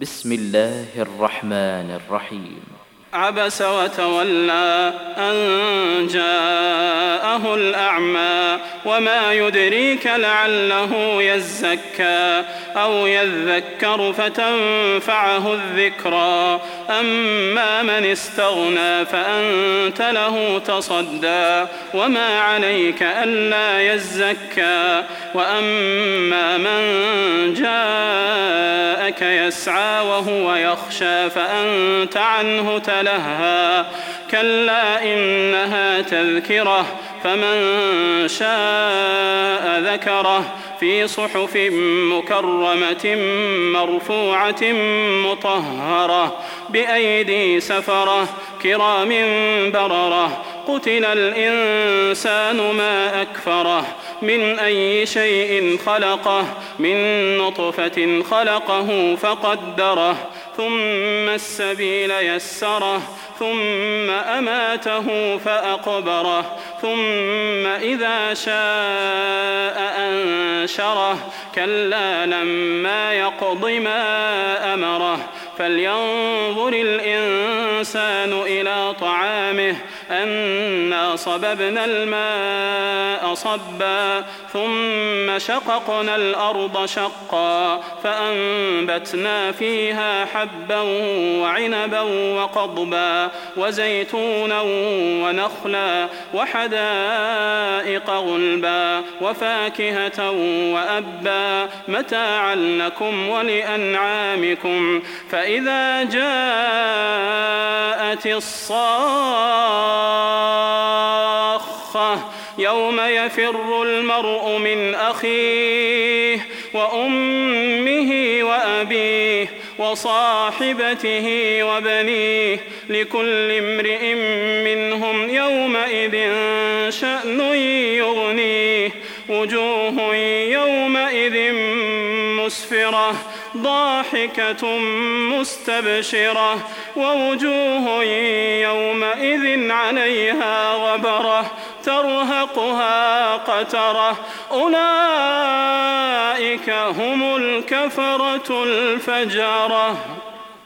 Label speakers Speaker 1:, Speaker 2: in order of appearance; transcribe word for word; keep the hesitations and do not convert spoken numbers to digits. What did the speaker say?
Speaker 1: بسم الله الرحمن الرحيم.
Speaker 2: عبس وتولى أن جاءه الأعمى وما يدريك لعله يزكى أو يذكر فتنفعه الذكرى أما من استغنى فأنت له تصدى وما عليك ألا يزكى وأما من جاءك يسعى وهو يخشى فأنت عنه تلهى لها كلا إنها تذكرة فمن شاء ذكره في صحف مكرمة مرفوعة مطهرة بأيدي سفرة كرام بررة قتل الإنسان ما أكفره من أي شيء خلقه من نطفة خلقه فقدره ثم السبيل يسره ثم أماته فأقبره ثم إذا شاء أنشره كلا لما يقض ما أمره فلينظر الإنسان إلى طعامه أنا صببنا الماء صبا ثم شققنا الأرض شقا فأنبتنا فيها حبا وعنبا وقضبا وزيتونا ونخلا وحدائق غلبا وفاكهة وأبا متاعا لكم ولأنعامكم فإذا جاءت الصاخة يوم يفر المرء من أخيه وأمه وأبيه وصاحبته وبنيه لكل امرئ منهم يومئذ شأن يغنيه وجوه يومئذ مسفرة ضاحكة مستبشرة ووجوه يومئذ عليها غبرة ترهقها قترة أولئك هم الكفرة الفجرة.